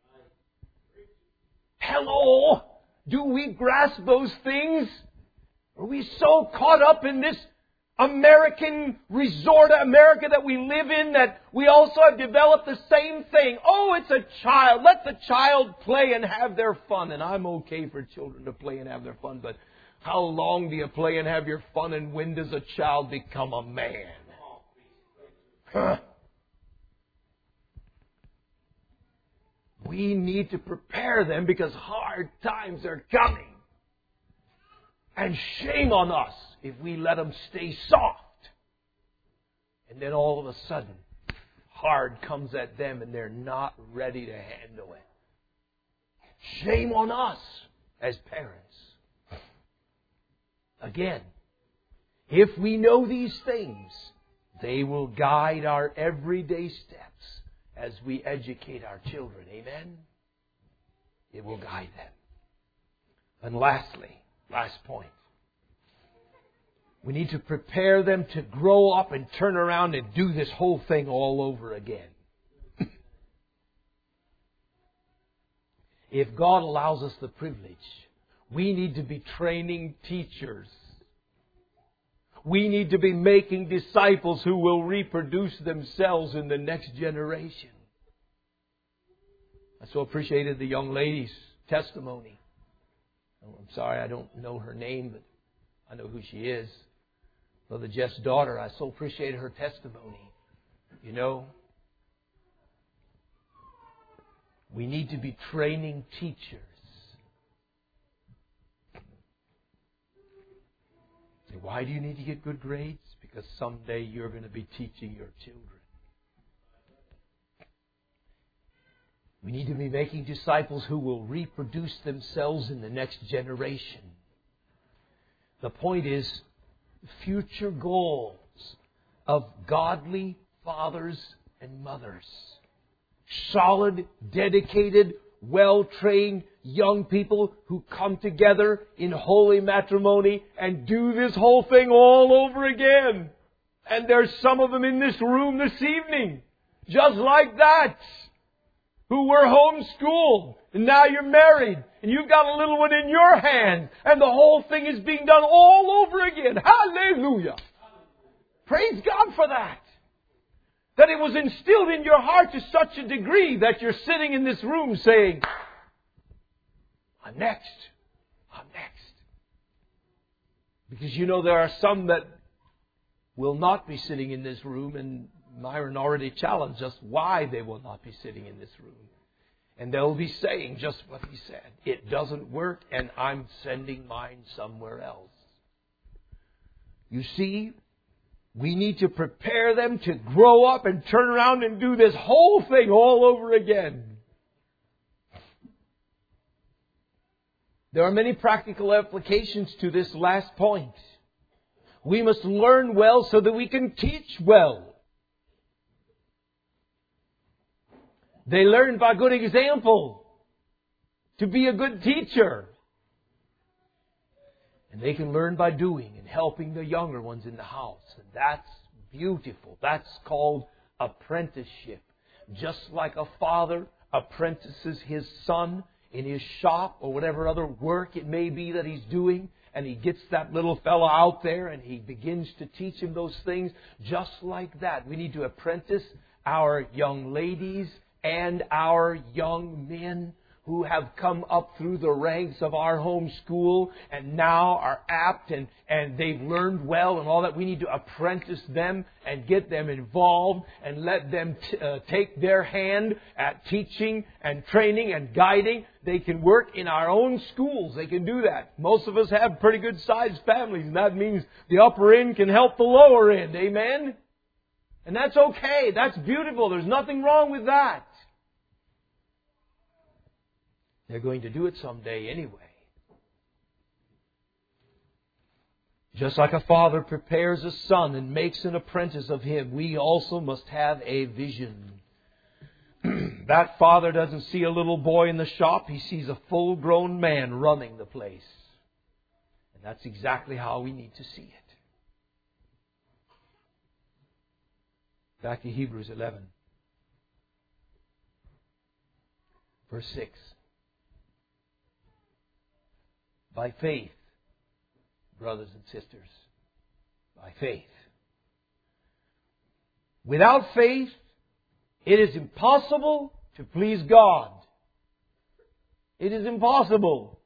Hello? Do we grasp those things? Are we so caught up in this American resort America that we live in that we also have developed the same thing? Oh, it's a child. Let the child play and have their fun. And I'm okay for children to play and have their fun, but how long do you play and have your fun, and when does a child become a man? Huh. We need to prepare them because hard times are coming. And shame on us if we let them stay soft. And then all of a sudden, hard comes at them and they're not ready to handle it. Shame on us as parents. Again, if we know these things, they will guide our everyday steps as we educate our children. Amen? It will guide them. And lastly, last point. We need to prepare them to grow up and turn around and do this whole thing all over again. If God allows us the privilege, we need to be training teachers. We need to be making disciples who will reproduce themselves in the next generation. I so appreciated the young lady's testimony. I'm sorry I don't know her name, but I know who she is. Brother Jeff's daughter, I so appreciated her testimony. You know, we need to be training teachers. Say, why do you need to get good grades? Because someday you're going to be teaching your children. We need to be making disciples who will reproduce themselves in the next generation. The point is, future goals of godly fathers and mothers. Solid, dedicated, well-trained young people who come together in holy matrimony and do this whole thing all over again. And there's some of them in this room this evening, just like that, who were homeschooled, and now you're married, and you've got a little one in your hand, and the whole thing is being done all over again. Hallelujah! Praise God for that. That it was instilled in your heart to such a degree that you're sitting in this room saying, I'm next. I'm next. Because you know there are some that will not be sitting in this room, and Myron already challenged us why they will not be sitting in this room. And they'll be saying just what he said. It doesn't work, and I'm sending mine somewhere else. You see, we need to prepare them to grow up and turn around and do this whole thing all over again. There are many practical applications to this last point. We must learn well so that we can teach well. They learn by good example to be a good teacher. And they can learn by doing and helping the younger ones in the house. And that's beautiful. That's called apprenticeship. Just like a father apprentices his son in his shop or whatever other work it may be that he's doing, and he gets that little fellow out there and he begins to teach him those things. Just like that, we need to apprentice our young ladies and our young men who have come up through the ranks of our home school and now are apt and, and they've learned well and all that. We need to apprentice them and get them involved and let them t- uh, take their hand at teaching and training and guiding. They can work in our own schools. They can do that. Most of us have pretty good sized families, and that means the upper end can help the lower end. Amen? And that's okay. That's beautiful. There's nothing wrong with that. They're going to do it someday anyway. Just like a father prepares a son and makes an apprentice of him, we also must have a vision. That father doesn't see a little boy in the shop. He sees a full-grown man running the place. And that's exactly how we need to see it. Back to Hebrews eleven. Verse six. By faith, brothers and sisters, by faith. Without faith, it is impossible to please God. It is impossible.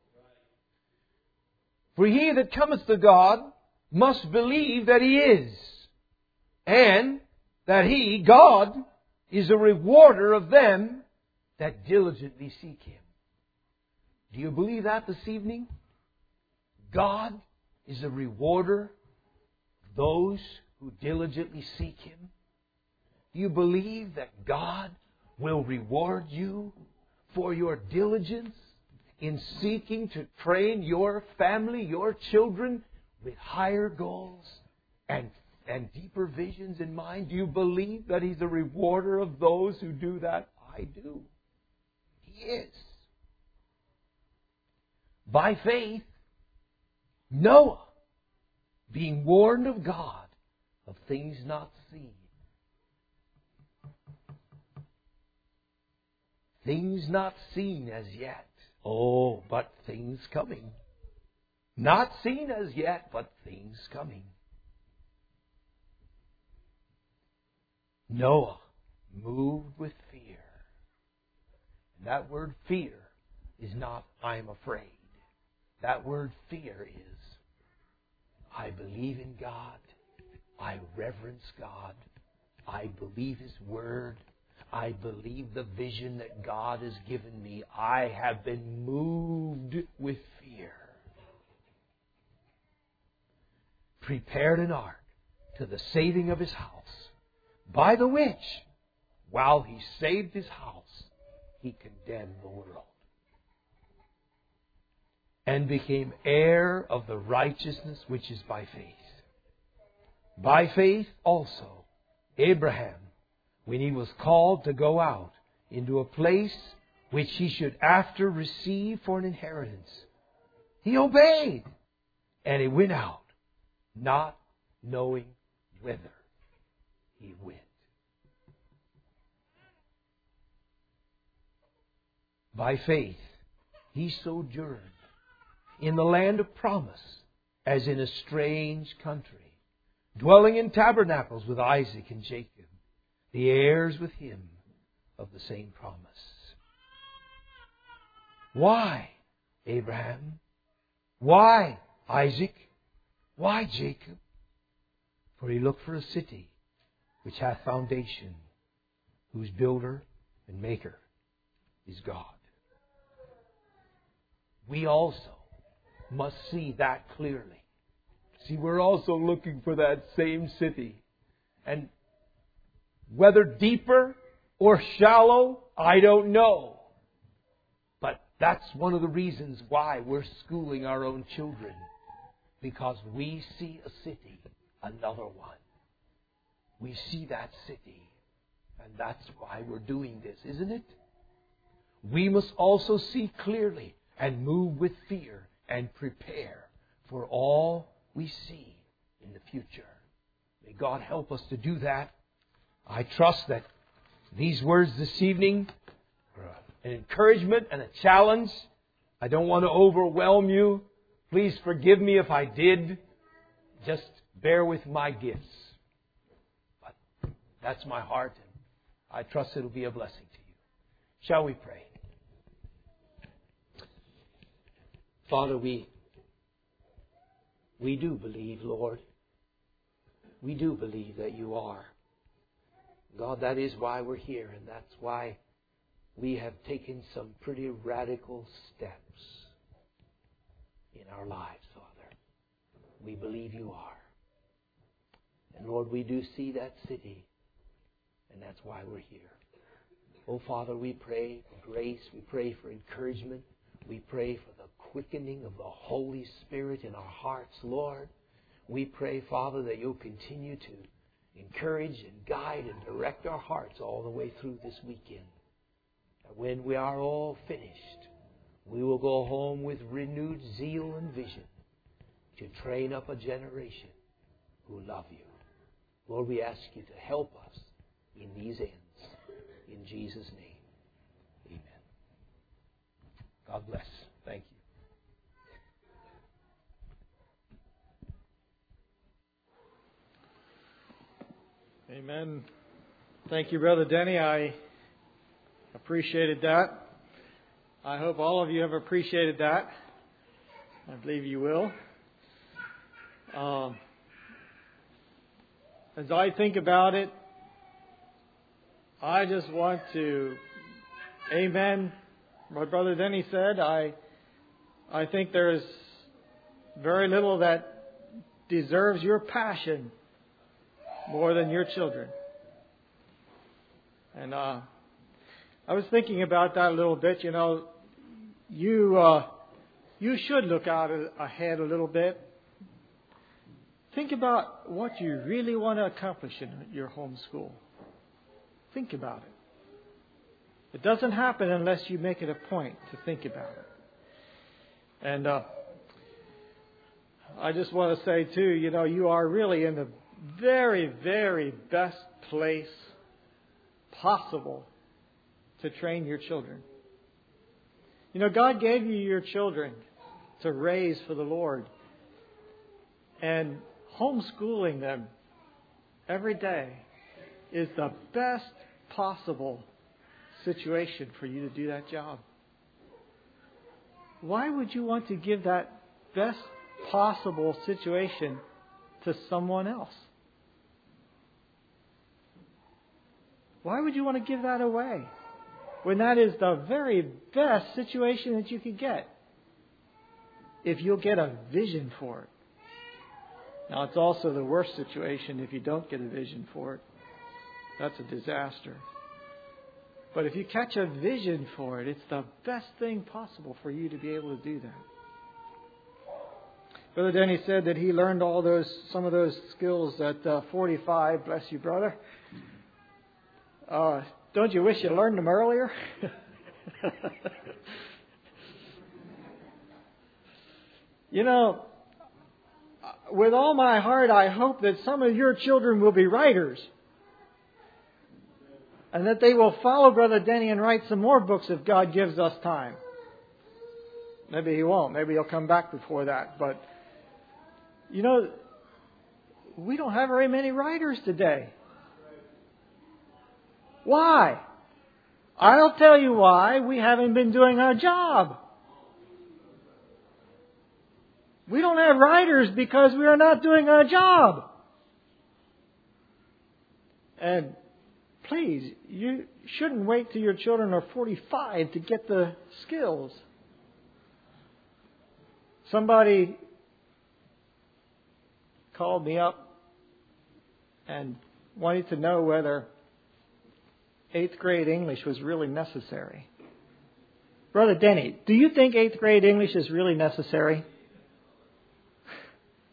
For he that cometh to God must believe that He is, and that He, God, is a rewarder of them that diligently seek Him. Do you believe that this evening? God is a rewarder of those who diligently seek Him. Do you believe that God will reward you for your diligence in seeking to train your family, your children, with higher goals and, and deeper visions in mind? Do you believe that He's a rewarder of those who do that? I do. He is. By faith, Noah, being warned of God of things not seen, things not seen as yet, oh, but things coming. Not seen as yet, but things coming. Noah moved with fear. And that word fear is not, I'm afraid. That word fear is, I believe in God. I reverence God. I believe His Word. I believe the vision that God has given me. I have been moved with fear. Prepared an ark to the saving of his house, by the which, while he saved his house, he condemned the world, and became heir of the righteousness which is by faith. By faith also, Abraham, when he was called to go out into a place which he should after receive for an inheritance, he obeyed, and he went out, not knowing whither he went. By faith, he sojourned in the land of promise, as in a strange country, dwelling in tabernacles with Isaac and Jacob, the heirs with him of the same promise. Why, Abraham? Why, Isaac? Why, Jacob? For he looked for a city which hath foundation, whose builder and maker is God. We also must see that clearly. See, we're also looking for that same city. And whether deeper or shallow, I don't know. But that's one of the reasons why we're schooling our own children. because we see a city, another one. We see that city. And that's why we're doing this, isn't it? We must also see clearly and move with fear and prepare for all we see in the future. May God help us to do that. I trust that these words this evening are an encouragement and a challenge. I don't want to overwhelm you. Please forgive me if I did. Just bear with my gifts. But that's my heart, and I trust it'll be a blessing to you. Shall we pray? Father, we, we do believe, Lord. We do believe that you are. God, that is why we're here, and that's why we have taken some pretty radical steps in our lives, Father. We believe you are. And Lord, we do see that city, and that's why we're here. Oh, Father, we pray for grace. We pray for encouragement. We pray for the quickening of the Holy Spirit in our hearts, Lord. We pray, Father, that you'll continue to encourage and guide and direct our hearts all the way through this weekend. That when we are all finished, we will go home with renewed zeal and vision to train up a generation who love you. Lord, we ask you to help us in these ends. In Jesus' name, amen. God bless. Thank you. Amen. Thank you, Brother Denny. I appreciated that. I hope all of you have appreciated that. I believe you will. Um, as I think about it, I just want to, amen, what Brother Denny said. I, I think there's very little that deserves your passion more than your children. And uh, I was thinking about that a little bit. You know, you uh, you should look out ahead a little bit. Think about what you really want to accomplish in your homeschool. Think about it. It doesn't happen unless you make it a point to think about it. And uh, I just want to say, too, you know, you are really in the very, very best place possible to train your children. You know, God gave you your children to raise for the Lord. And homeschooling them every day is the best possible situation for you to do that job. Why would you want to give that best possible situation to someone else? Why would you want to give that away when that is the very best situation that you could get if you'll get a vision for it? Now, it's also the worst situation if you don't get a vision for it. That's a disaster. But if you catch a vision for it, it's the best thing possible for you to be able to do that. Brother Denny said that he learned all those, some of those skills at uh, forty-five. Bless you, brother. Uh, don't you wish you learned them earlier? You know, with all my heart, I hope that some of your children will be writers. And that they will follow Brother Denny and write some more books if God gives us time. Maybe he won't. Maybe he'll come back before that. But, you know, we don't have very many writers today. Why? I'll tell you why. We haven't been doing our job. We don't have writers because we are not doing our job. And please, you shouldn't wait till your children are forty-five to get the skills. Somebody called me up and wanted to know whether eighth grade English was really necessary. Brother Denny, do you think eighth grade English is really necessary?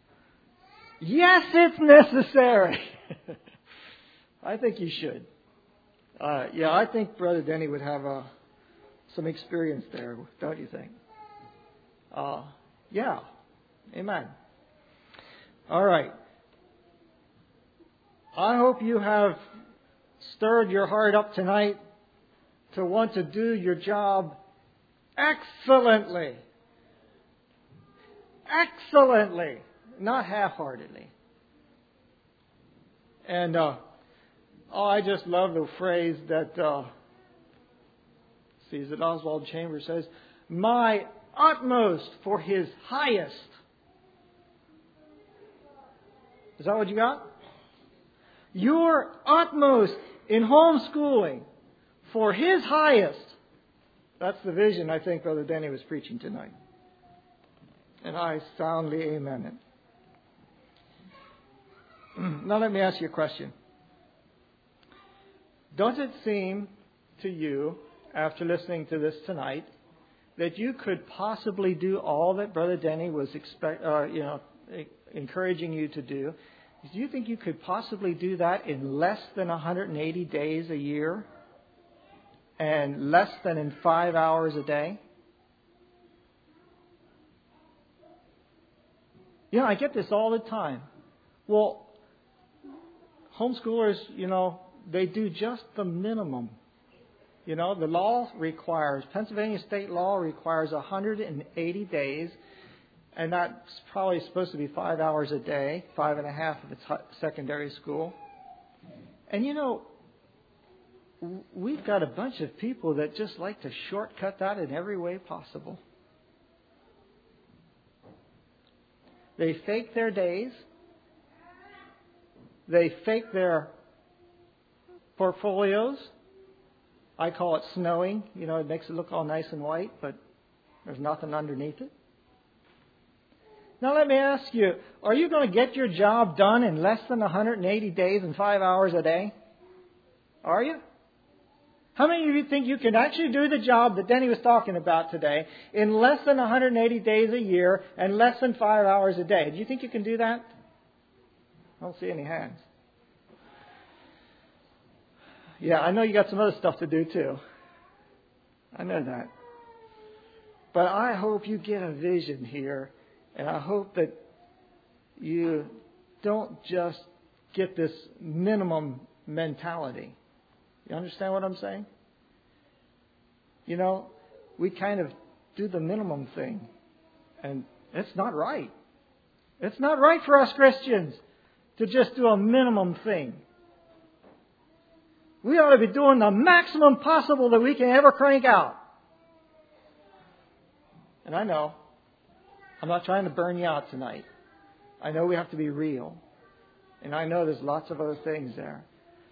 Yes, it's necessary. I think you should. Uh, yeah, I think Brother Denny would have uh, some experience there, don't you think? Uh, yeah. Amen. All right. I hope you have stirred your heart up tonight to want to do your job excellently. Excellently. Not half-heartedly. And uh, oh, I just love the phrase that uh, Caesar Oswald Chambers says, my utmost for His highest. Is that what you got? Your utmost in homeschooling for His highest. That's the vision I think Brother Denny was preaching tonight. And I soundly amen it. Now let me ask you a question. Does it seem to you, after listening to this tonight, that you could possibly do all that Brother Denny was expect, uh, you know, encouraging you to do? Do you think you could possibly do that in less than one hundred eighty days a year and less than in five hours a day? You know, I get this all the time. Well, homeschoolers, you know, they do just the minimum. You know, the law requires, Pennsylvania state law requires one hundred eighty days, and that's probably supposed to be five hours a day, five and a half if it's secondary school. And you know, we've got a bunch of people that just like to shortcut that in every way possible. They fake their days. They fake their portfolios. I call it snowing. You know, it makes it look all nice and white, but there's nothing underneath it. Now let me ask you, are you going to get your job done in less than one hundred eighty days and five hours a day? Are you? How many of you think you can actually do the job that Denny was talking about today in less than one hundred eighty days a year and less than five hours a day? Do you think you can do that? I don't see any hands. Yeah, I know you got some other stuff to do too. I know that. But I hope you get a vision here, and I hope that you don't just get this minimum mentality. You understand what I'm saying? You know, we kind of do the minimum thing, and it's not right. It's not right for us Christians to just do a minimum thing. We ought to be doing the maximum possible that we can ever crank out. And I know, I'm not trying to burn you out tonight. I know we have to be real. And I know there's lots of other things there.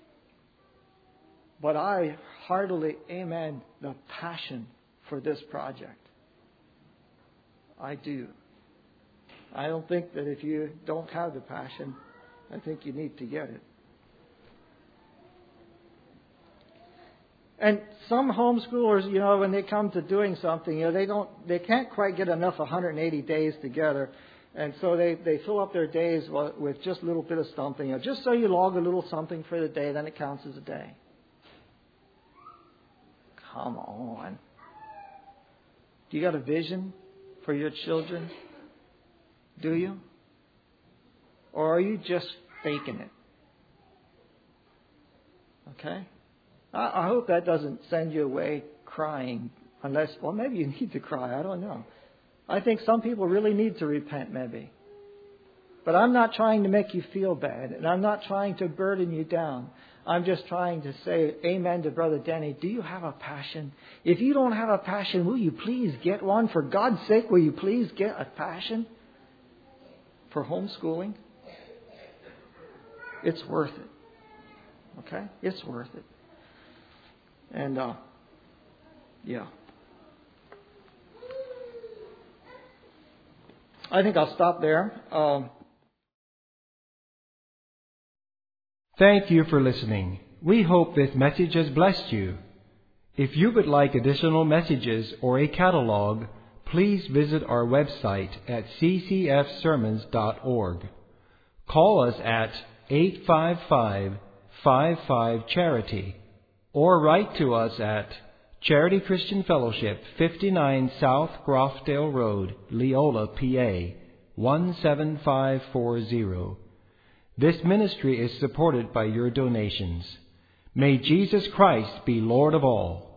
But I heartily amen the passion for this project. I do. I don't think that if you don't have the passion, I think you need to get it. And some homeschoolers, you know, when they come to doing something, you know, they don't, they can't quite get enough one hundred eighty days together, and so they, they fill up their days with just a little bit of something. You know, just so you log a little something for the day, then it counts as a day. Come on. Do you got a vision for your children? Do you? Or are you just faking it? Okay? I hope that doesn't send you away crying, unless, well, maybe you need to cry. I don't know. I think some people really need to repent, maybe. But I'm not trying to make you feel bad, and I'm not trying to burden you down. I'm just trying to say amen to Brother Denny. Do you have a passion? If you don't have a passion, will you please get one? For God's sake, will you please get a passion for homeschooling? It's worth it. Okay? It's worth it. And, uh, yeah. I think I'll stop there. Um, Thank you for listening. We hope this message has blessed you. If you would like additional messages or a catalog, please visit our website at c c f sermons dot org. call us at eight five five, five five, CHARITY or write to us at Charity Christian Fellowship, fifty-nine South Grofdale Road, Leola, P A one seven five four zero. This ministry is supported by your donations. May Jesus Christ be Lord of all.